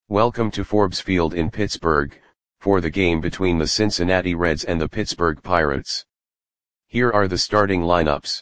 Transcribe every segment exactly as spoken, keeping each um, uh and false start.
Welcome to Forbes Field in Pittsburgh, for the game between the Cincinnati Reds and the Pittsburgh Pirates. Here are the starting lineups.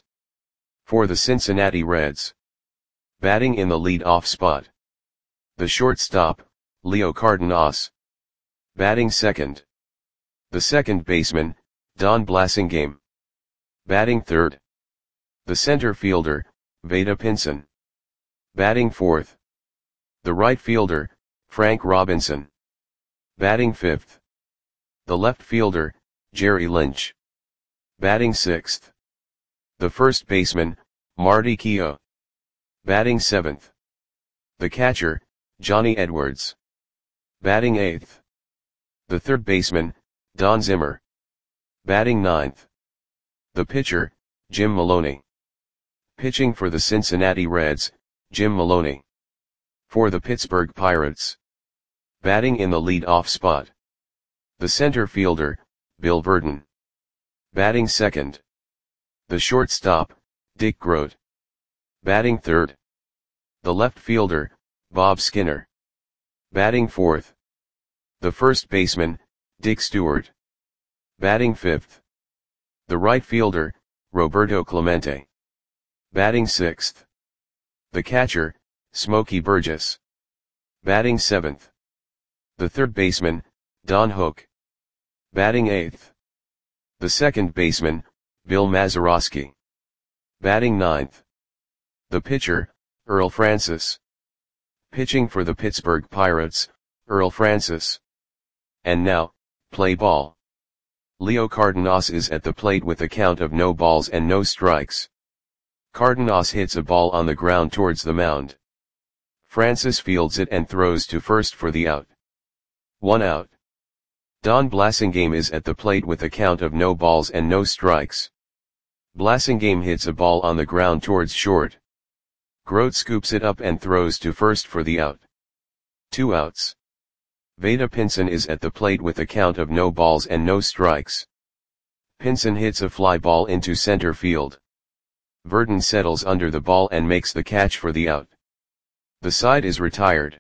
For the Cincinnati Reds. Batting in the lead-off spot. The shortstop, Leo Cardenas. Batting second. The second baseman, Don Blasingame. Batting third. The center fielder, Vada Pinson. Batting fourth. The right fielder, Frank Robinson. Batting fifth. The left fielder, Jerry Lynch. Batting sixth. The first baseman, Marty Keough. Batting seventh. The catcher, Johnny Edwards. Batting eighth. The third baseman, Don Zimmer. Batting ninth. The pitcher, Jim Maloney. Pitching for the Cincinnati Reds, Jim Maloney. For the Pittsburgh Pirates. Batting in the lead-off spot. The center fielder, Bill Virdon. Batting second. The shortstop, Dick Groat. Batting third. The left fielder, Bob Skinner. Batting fourth. The first baseman, Dick Stewart. Batting fifth. The right fielder, Roberto Clemente. Batting sixth. The catcher, Smokey Burgess. Batting seventh. The third baseman, Don Hook. Batting eighth. The second baseman, Bill Mazeroski. Batting ninth. The pitcher, Earl Francis. Pitching for the Pittsburgh Pirates, Earl Francis. And now, play ball. Leo Cardenas is at the plate with a count of no balls and no strikes. Cardenas hits a ball on the ground towards the mound. Francis fields it and throws to first for the out. One out. Don Blasingame is at the plate with a count of no balls and no strikes. Blasingame hits a ball on the ground towards short. Groat scoops it up and throws to first for the out. Two outs. Vada Pinson is at the plate with a count of no balls and no strikes. Pinson hits a fly ball into center field. Virdon settles under the ball and makes the catch for the out. The side is retired.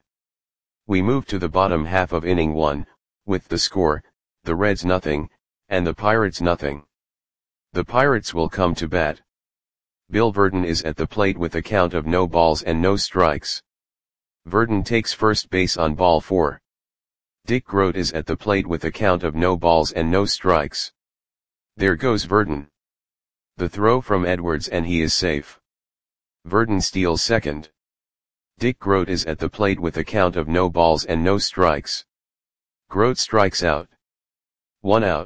We move to the bottom half of inning one, with the score, the Reds nothing, and the Pirates nothing. The Pirates will come to bat. Bill Virdon is at the plate with a count of no balls and no strikes. Virdon takes first base on ball four. Dick Groat is at the plate with a count of no balls and no strikes. There goes Virdon. The throw from Edwards and he is safe. Virdon steals second. Dick Groat is at the plate with a count of no balls and no strikes. Groat strikes out. One out.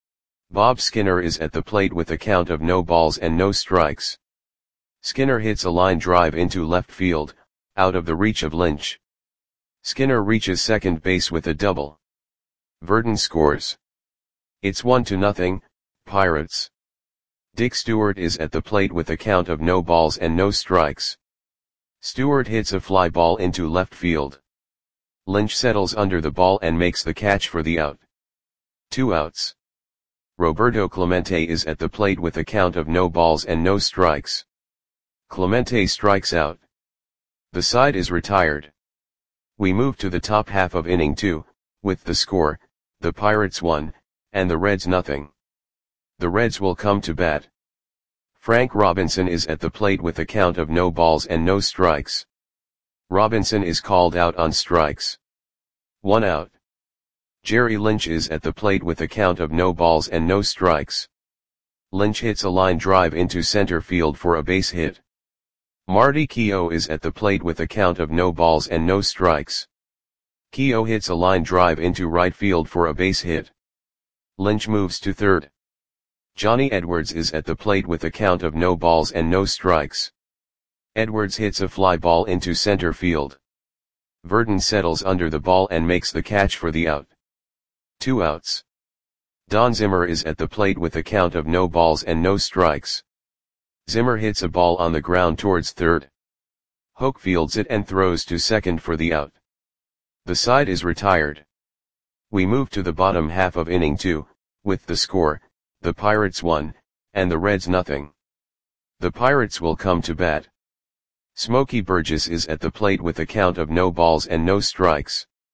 Bob Skinner is at the plate with a count of no balls and no strikes. Skinner hits a line drive into left field, out of the reach of Lynch. Skinner reaches second base with a double. Virdon scores. It's one to nothing, Pirates. Dick Stewart is at the plate with a count of no balls and no strikes. Stewart hits a fly ball into left field. Lynch settles under the ball and makes the catch for the out. Two outs. Roberto Clemente is at the plate with a count of no balls and no strikes. Clemente strikes out. The side is retired. We move to the top half of inning two, with the score, the Pirates one, and the Reds nothing. The Reds will come to bat. Frank Robinson is at the plate with a count of no balls and no strikes. Robinson is called out on strikes. One out. Jerry Lynch is at the plate with a count of no balls and no strikes. Lynch hits a line drive into center field for a base hit. Marty Keough is at the plate with a count of no balls and no strikes. Keough hits a line drive into right field for a base hit. Lynch moves to third. Johnny Edwards is at the plate with a count of no balls and no strikes. Edwards hits a fly ball into center field. Virdon settles under the ball and makes the catch for the out. Two outs. Don Zimmer is at the plate with a count of no balls and no strikes. Zimmer hits a ball on the ground towards third. Hook fields it and throws to second for the out. The side is retired. We move to the bottom half of inning two, with the score, the Pirates one, and the Reds nothing. The Pirates will come to bat. Smokey Burgess is at the plate with a count of no balls and no strikes.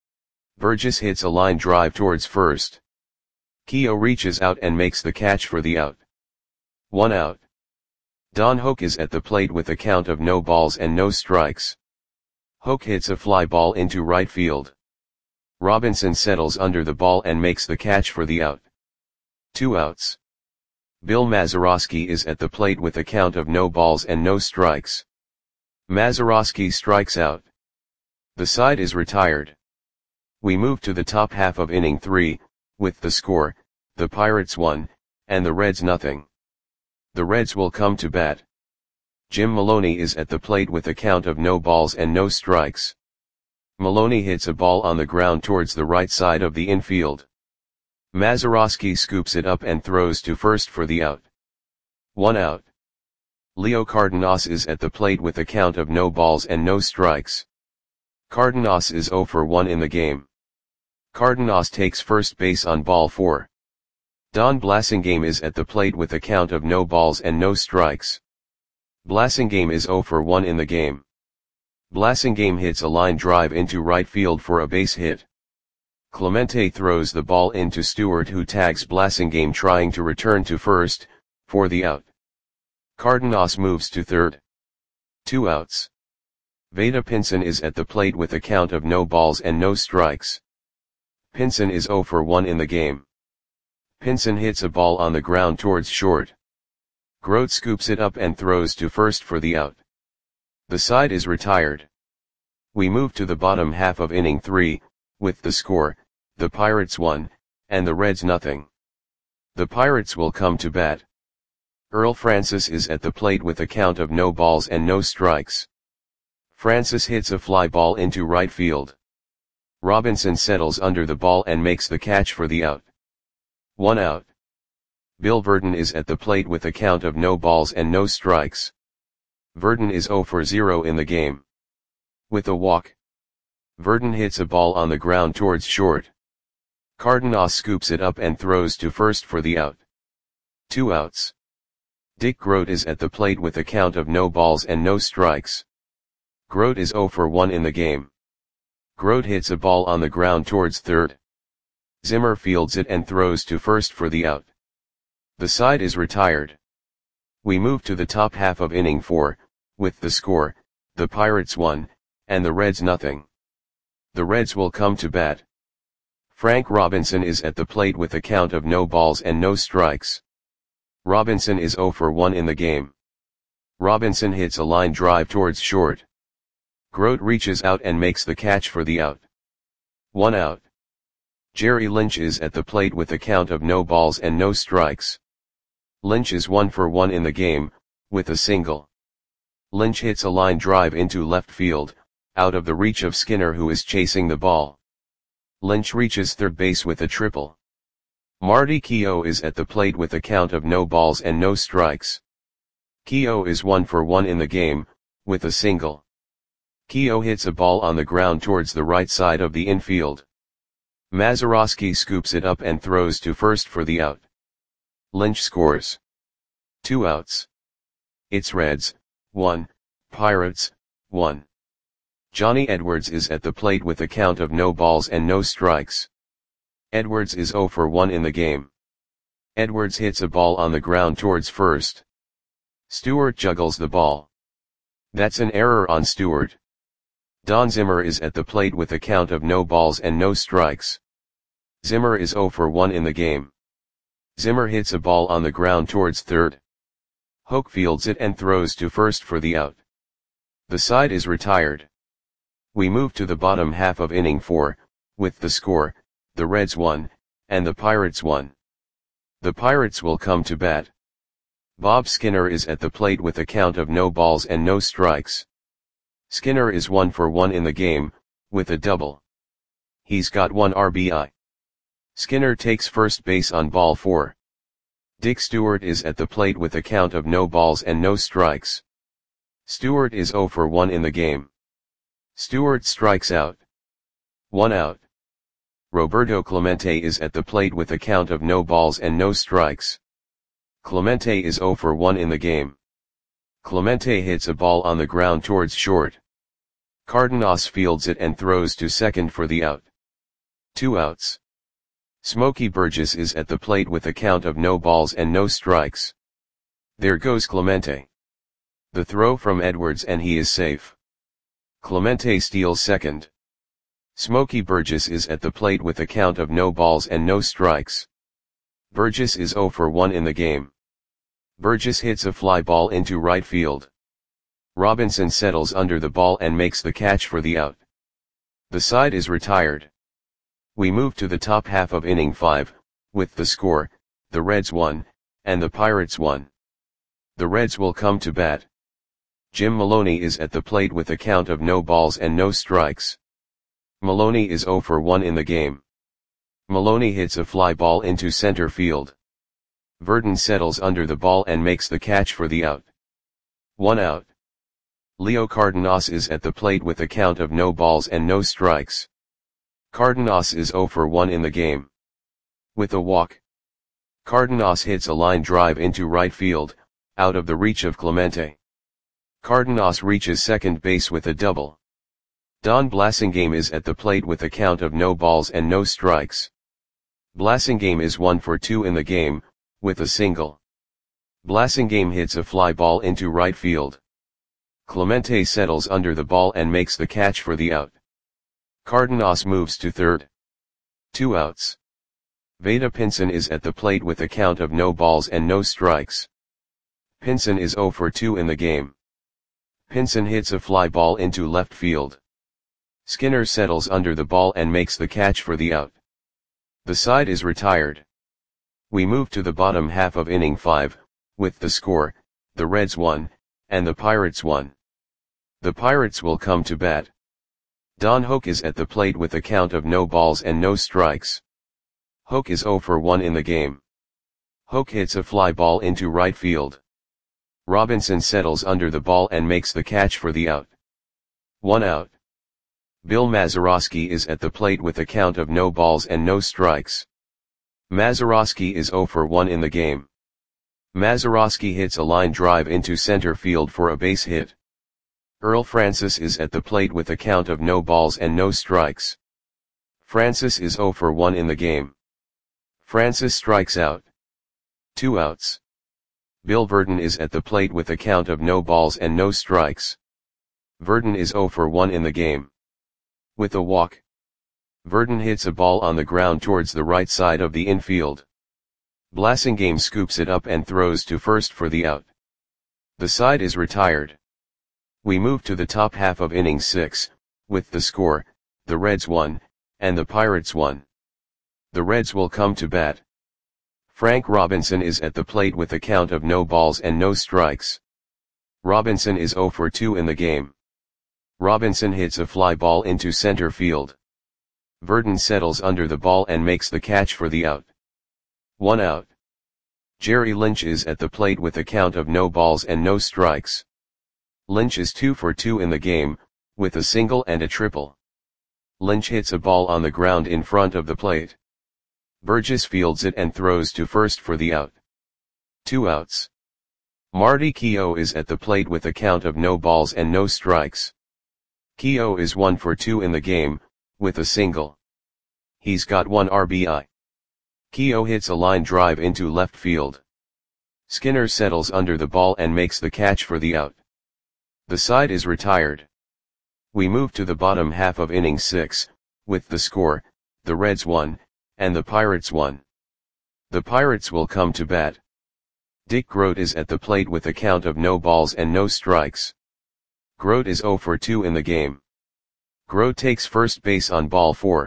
Burgess hits a line drive towards first. Keogh reaches out and makes the catch for the out. One out. Don Hoak is at the plate with a count of no balls and no strikes. Hoak hits a fly ball into right field. Robinson settles under the ball and makes the catch for the out. Two outs. Bill Mazeroski is at the plate with a count of no balls and no strikes. Mazeroski strikes out. The side is retired. We move to the top half of inning three, with the score, the Pirates one, and the Reds nothing. The Reds will come to bat. Jim Maloney is at the plate with a count of no balls and no strikes. Maloney hits a ball on the ground towards the right side of the infield. Mazeroski scoops it up and throws to first for the out. One out. Leo Cardenas is at the plate with a count of no balls and no strikes. Cardenas is oh for one in the game. Cardenas takes first base on ball four. Don Blasingame is at the plate with a count of no balls and no strikes. Blasingame is oh for one in the game. Blasingame hits a line drive into right field for a base hit. Clemente throws the ball into Stewart, who tags Blasingame trying to return to first, for the out. Cardenas moves to third. Two outs. Vada Pinson is at the plate with a count of no balls and no strikes. Pinson is oh for one in the game. Pinson hits a ball on the ground towards short. Grote scoops it up and throws to first for the out. The side is retired. We move to the bottom half of inning three, with the score, the Pirates one, and the Reds nothing. The Pirates will come to bat. Earl Francis is at the plate with a count of no balls and no strikes. Francis hits a fly ball into right field. Robinson settles under the ball and makes the catch for the out. One out. Bill Verdon is at the plate with a count of no balls and no strikes. Verdon is oh for zero in the game. With a walk. Verdon hits a ball on the ground towards short. Cardenas scoops it up and throws to first for the out. Two outs. Dick Grote is at the plate with a count of no balls and no strikes. Grote is oh for one in the game. Grote hits a ball on the ground towards third. Zimmer fields it and throws to first for the out. The side is retired. We move to the top half of inning four, with the score, the Pirates one, and the Reds nothing. The Reds will come to bat. Frank Robinson is at the plate with a count of no balls and no strikes. Robinson is oh for one in the game. Robinson hits a line drive towards short. Grote reaches out and makes the catch for the out. One out. Jerry Lynch is at the plate with a count of no balls and no strikes. Lynch is one for one in the game, with a single. Lynch hits a line drive into left field, out of the reach of Skinner, who is chasing the ball. Lynch reaches third base with a triple. Marty Keogh is at the plate with a count of no balls and no strikes. Keogh is one for one in the game, with a single. Keogh hits a ball on the ground towards the right side of the infield. Mazeroski scoops it up and throws to first for the out. Lynch scores. Two outs. It's Reds, one, Pirates, one. Johnny Edwards is at the plate with a count of no balls and no strikes. Edwards is oh for one in the game. Edwards hits a ball on the ground towards first. Stewart juggles the ball. That's an error on Stewart. Don Zimmer is at the plate with a count of no balls and no strikes. Zimmer is oh for one in the game. Zimmer hits a ball on the ground towards third. Hoak fields it and throws to first for the out. The side is retired. We move to the bottom half of inning four, with the score, the Reds one, and the Pirates one. The Pirates will come to bat. Bob Skinner is at the plate with a count of no balls and no strikes. Skinner is one for one in the game, with a double. He's got one R B I. Skinner takes first base on ball four. Dick Stewart is at the plate with a count of no balls and no strikes. Stewart is oh for one in the game. Stewart strikes out. One out. Roberto Clemente is at the plate with a count of no balls and no strikes. Clemente is oh for one in the game. Clemente hits a ball on the ground towards short. Cardenas fields it and throws to second for the out. Two outs. Smokey Burgess is at the plate with a count of no balls and no strikes. There goes Clemente. The throw from Edwards and he is safe. Clemente steals second. Smokey Burgess is at the plate with a count of no balls and no strikes. Burgess is oh for one in the game. Burgess hits a fly ball into right field. Robinson settles under the ball and makes the catch for the out. The side is retired. We move to the top half of inning five, with the score, the Reds won, and the Pirates won. The Reds will come to bat. Jim Maloney is at the plate with a count of no balls and no strikes. Maloney is oh for one in the game. Maloney hits a fly ball into center field. Verdon settles under the ball and makes the catch for the out. One out. Leo Cardenas is at the plate with a count of no balls and no strikes. Cardenas is oh for one in the game. With a walk. Cardenas hits a line drive into right field, out of the reach of Clemente. Cardenas reaches second base with a double. Don Blasingame is at the plate with a count of no balls and no strikes. Blasingame is one for two in the game, with a single. Blasingame hits a fly ball into right field. Clemente settles under the ball and makes the catch for the out. Cardenas moves to third. Two outs. Vada Pinson is at the plate with a count of no balls and no strikes. Pinson is oh for two in the game. Pinson hits a fly ball into left field. Skinner settles under the ball and makes the catch for the out. The side is retired. We move to the bottom half of inning five, with the score, the Reds won, and the Pirates won. The Pirates will come to bat. Don Hoke is at the plate with a count of no balls and no strikes. Hoke is oh for one in the game. Hoke hits a fly ball into right field. Robinson settles under the ball and makes the catch for the out. One out. Bill Mazeroski is at the plate with a count of no balls and no strikes. Mazeroski is oh for one in the game. Mazeroski hits a line drive into center field for a base hit. Earl Francis is at the plate with a count of no balls and no strikes. Francis is oh for one in the game. Francis strikes out. Two outs. Bill Verdon is at the plate with a count of no balls and no strikes. Verdon is oh for one in the game. With a walk. Verdon hits a ball on the ground towards the right side of the infield. Blasingame scoops it up and throws to first for the out. The side is retired. We move to the top half of inning six, with the score, the Reds won, and the Pirates won. The Reds will come to bat. Frank Robinson is at the plate with a count of no balls and no strikes. Robinson is oh for two in the game. Robinson hits a fly ball into center field. Verdon settles under the ball and makes the catch for the out. One out. Jerry Lynch is at the plate with a count of no balls and no strikes. Lynch is two for two in the game, with a single and a triple. Lynch hits a ball on the ground in front of the plate. Burgess fields it and throws to first for the out. Two outs. Marty Keough is at the plate with a count of no balls and no strikes. Keough is one for two in the game, with a single. He's got one R B I. Keough hits a line drive into left field. Skinner settles under the ball and makes the catch for the out. The side is retired. We move to the bottom half of inning six, with the score, the Reds won, and the Pirates won. The Pirates will come to bat. Dick Groat is at the plate with a count of no balls and no strikes. Groat is oh for two in the game. Groat takes first base on ball four.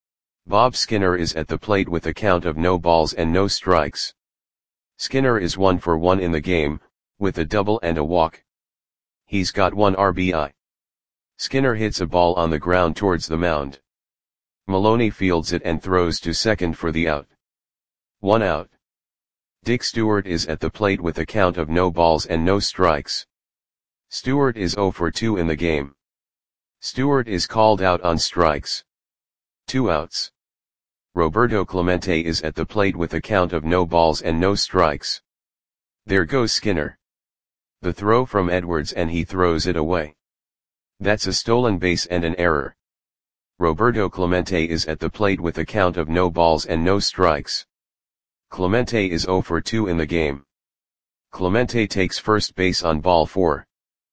Bob Skinner is at the plate with a count of no balls and no strikes. Skinner is one for one in the game, with a double and a walk. He's got one R B I. Skinner hits a ball on the ground towards the mound. Maloney fields it and throws to second for the out. One out. Dick Stewart is at the plate with a count of no balls and no strikes. Stewart is oh for two in the game. Stewart is called out on strikes. Two outs. Roberto Clemente is at the plate with a count of no balls and no strikes. There goes Skinner. The throw from Edwards and he throws it away. That's a stolen base and an error. Roberto Clemente is at the plate with a count of no balls and no strikes. Clemente is zero for two in the game. Clemente takes first base on ball four.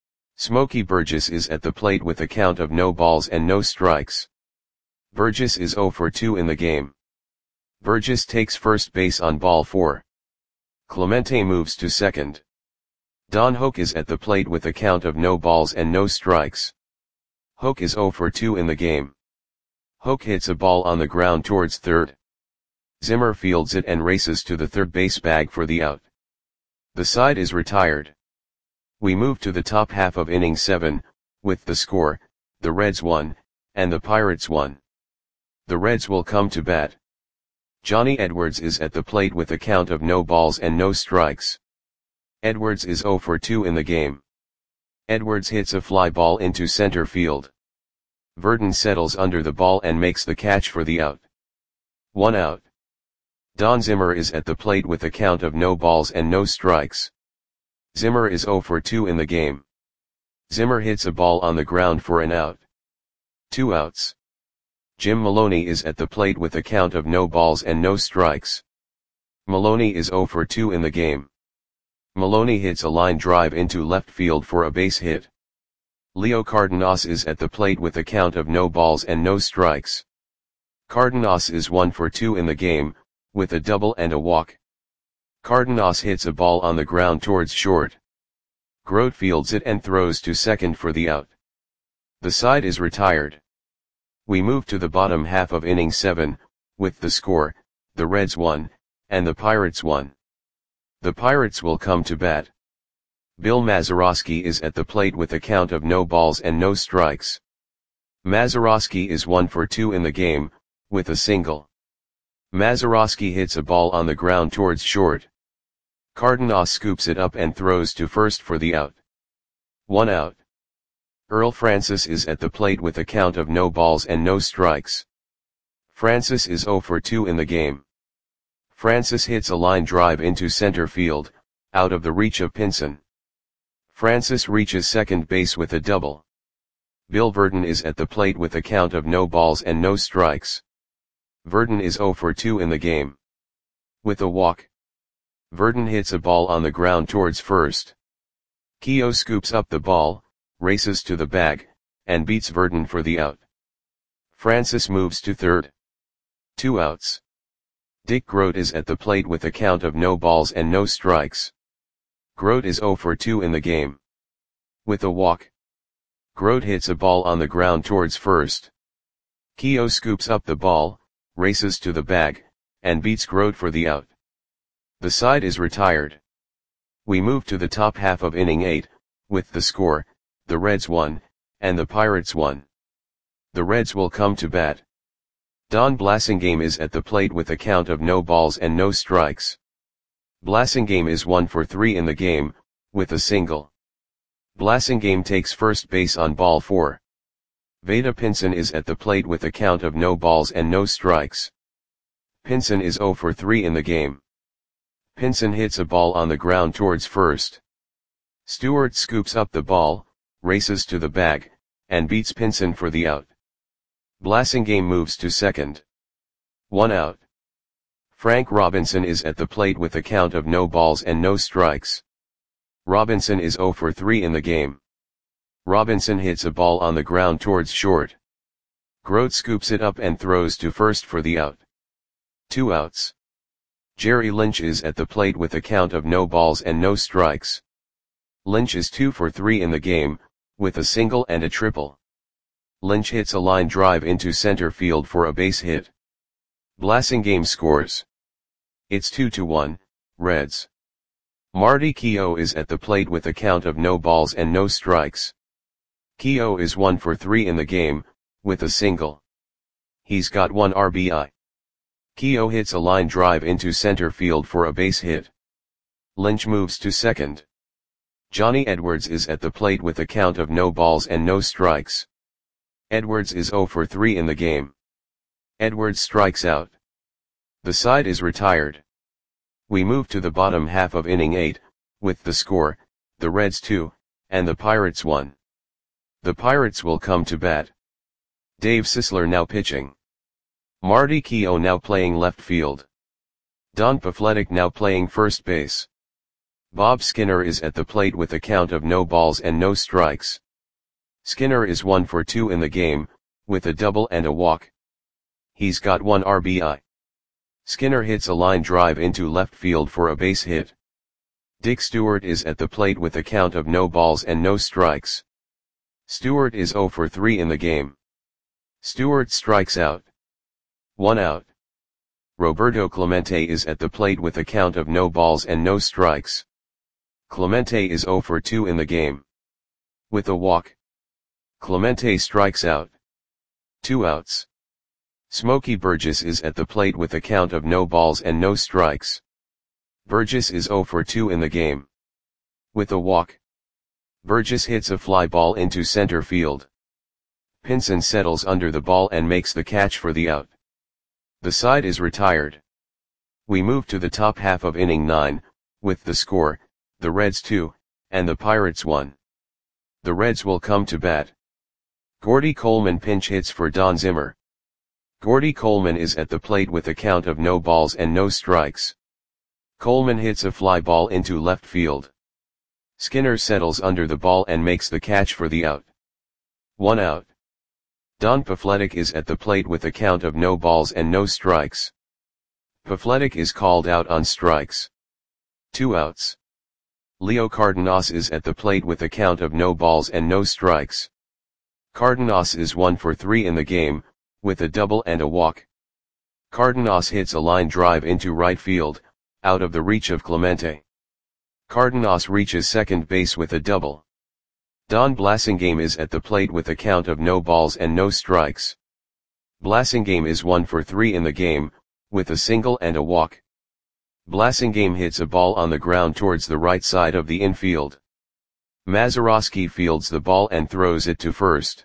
Smokey Burgess is at the plate with a count of no balls and no strikes. Burgess is zero for two in the game. Burgess takes first base on ball four. Clemente moves to second. Don Hoak is at the plate with a count of no balls and no strikes. Hoak is zero for two in the game. Hoak hits a ball on the ground towards third. Zimmer fields it and races to the third base bag for the out. The side is retired. We move to the top half of inning seven, with the score, the Reds won, and the Pirates won. The Reds will come to bat. Johnny Edwards is at the plate with a count of no balls and no strikes. Edwards is zero for two in the game. Edwards hits a fly ball into center field. Verdon settles under the ball and makes the catch for the out. One out. Don Zimmer is at the plate with a count of no balls and no strikes. Zimmer is zero for two in the game. Zimmer hits a ball on the ground for an out. Two outs. Jim Maloney is at the plate with a count of no balls and no strikes. Maloney is zero for two in the game. Maloney hits a line drive into left field for a base hit. Leo Cardenas is at the plate with a count of no balls and no strikes. Cardenas is one for two in the game, with a double and a walk. Cardenas hits a ball on the ground towards short. Grote fields it and throws to second for the out. The side is retired. We move to the bottom half of inning seven, with the score, the Reds won, and the Pirates won. The Pirates will come to bat. Bill Mazeroski is at the plate with a count of no balls and no strikes. Mazeroski is one for two in the game, with a single. Mazeroski hits a ball on the ground towards short. Cardenas scoops it up and throws to first for the out. One out. Earl Francis is at the plate with a count of no balls and no strikes. Francis is zero for two in the game. Francis hits a line drive into center field, out of the reach of Pinson. Francis reaches second base with a double. Bill Verdon is at the plate with a count of no balls and no strikes. Verdon is zero for two in the game. With a walk. Verdon hits a ball on the ground towards first. Keogh scoops up the ball, races to the bag, and beats Verdon for the out. Francis moves to third. Two outs. Dick Grote is at the plate with a count of no balls and no strikes. Grote is zero for two in the game. With a walk. Grote hits a ball on the ground towards first. Keogh scoops up the ball, races to the bag, and beats Grote for the out. The side is retired. We move to the top half of inning eight, with the score, the Reds won, and the Pirates won. The Reds will come to bat. Don Blasingame is at the plate with a count of no balls and no strikes. Blasingame is one for three in the game, with a single. Blasingame takes first base on ball four. Vada Pinson is at the plate with a count of no balls and no strikes. Pinson is zero for three in the game. Pinson hits a ball on the ground towards first. Stewart scoops up the ball, races to the bag, and beats Pinson for the out. Blasingame moves to second. One out. Frank Robinson is at the plate with a count of no balls and no strikes. Robinson is zero for three in the game. Robinson hits a ball on the ground towards short. Grote scoops it up and throws to first for the out. Two outs. Jerry Lynch is at the plate with a count of no balls and no strikes. Lynch is two for three in the game, with a single and a triple. Lynch hits a line drive into center field for a base hit. Blasingame scores. It's two to one, Reds. Marty Keogh is at the plate with a count of no balls and no strikes. Keogh is one for three in the game, with a single. He's got one R B I. Keogh hits a line drive into center field for a base hit. Lynch moves to second. Johnny Edwards is at the plate with a count of no balls and no strikes. Edwards is zero for three in the game. Edwards strikes out. The side is retired. We move to the bottom half of inning eight, with the score, the Reds two, and the Pirates one. The Pirates will come to bat. Dave Sisler now pitching. Marty Keough now playing left field. Don Pafletic now playing first base. Bob Skinner is at the plate with a count of no balls and no strikes. Skinner is one for two in the game, with a double and a walk. He's got one R B I. Skinner hits a line drive into left field for a base hit. Dick Stewart is at the plate with a count of no balls and no strikes. Stewart is zero for three in the game. Stewart strikes out. One out. Roberto Clemente is at the plate with a count of no balls and no strikes. Clemente is zero for two in the game. With a walk. Clemente strikes out. Two outs. Smokey Burgess is at the plate with a count of no balls and no strikes. Burgess is zero for two in the game. With a walk. Burgess hits a fly ball into center field. Pinson settles under the ball and makes the catch for the out. The side is retired. We move to the top half of inning nine, with the score, the Reds two, and the Pirates one. The Reds will come to bat. Gordy Coleman pinch hits for Don Zimmer. Gordy Coleman is at the plate with a count of no balls and no strikes. Coleman hits a fly ball into left field. Skinner settles under the ball and makes the catch for the out. One out. Don Pafletic is at the plate with a count of no balls and no strikes. Pafletic is called out on strikes. Two outs. Leo Cardenas is at the plate with a count of no balls and no strikes. Cardenas is one for three in the game, with a double and a walk. Cardenas hits a line drive into right field, out of the reach of Clemente. Cardenas reaches second base with a double. Don Blasingame is at the plate with a count of no balls and no strikes. Blasingame is one for three in the game, with a single and a walk. Blasingame hits a ball on the ground towards the right side of the infield. Mazeroski fields the ball and throws it to first.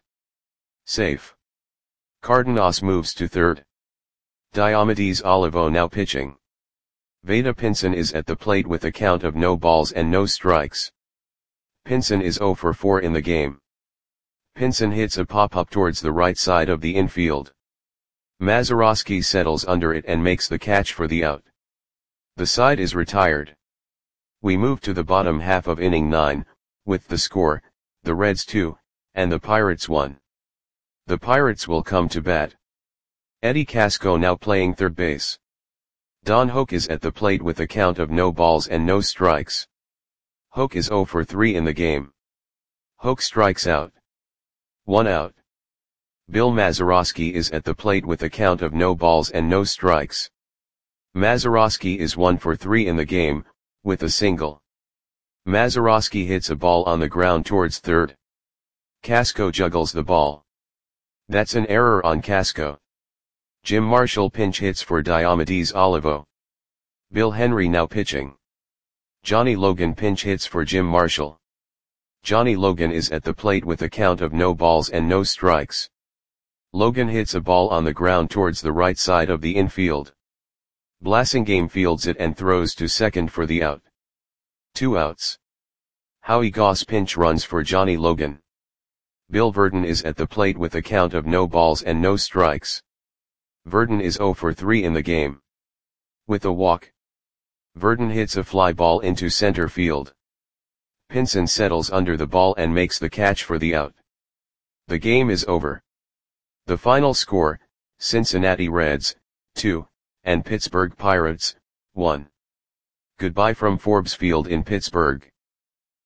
Safe. Cardenas moves to third. Diomedes Olivo now pitching. Vada Pinson is at the plate with a count of no balls and no strikes. Pinson is zero for four in the game. Pinson hits a pop-up towards the right side of the infield. Mazeroski settles under it and makes the catch for the out. The side is retired. We move to the bottom half of inning nine, with the score, the Reds two, and the Pirates one. The Pirates will come to bat. Eddie Casco now playing third base. Don Hoak is at the plate with a count of no balls and no strikes. Hoak is zero for three in the game. Hoak strikes out. One out. Bill Mazeroski is at the plate with a count of no balls and no strikes. Mazeroski is one for three in the game, with a single. Mazeroski hits a ball on the ground towards third. Casco juggles the ball. That's an error on Casco. Jim Marshall pinch hits for Diomedes Olivo. Bill Henry now pitching. Johnny Logan pinch hits for Jim Marshall. Johnny Logan is at the plate with a count of no balls and no strikes. Logan hits a ball on the ground towards the right side of the infield. Blasingame fields it and throws to second for the out. Two outs. Howie Goss pinch runs for Johnny Logan. Bill Verdon is at the plate with a count of no balls and no strikes. Verdon is zero for three in the game. With a walk. Verdon hits a fly ball into center field. Pinson settles under the ball and makes the catch for the out. The game is over. The final score, Cincinnati Reds, two, and Pittsburgh Pirates, one. Goodbye from Forbes Field in Pittsburgh.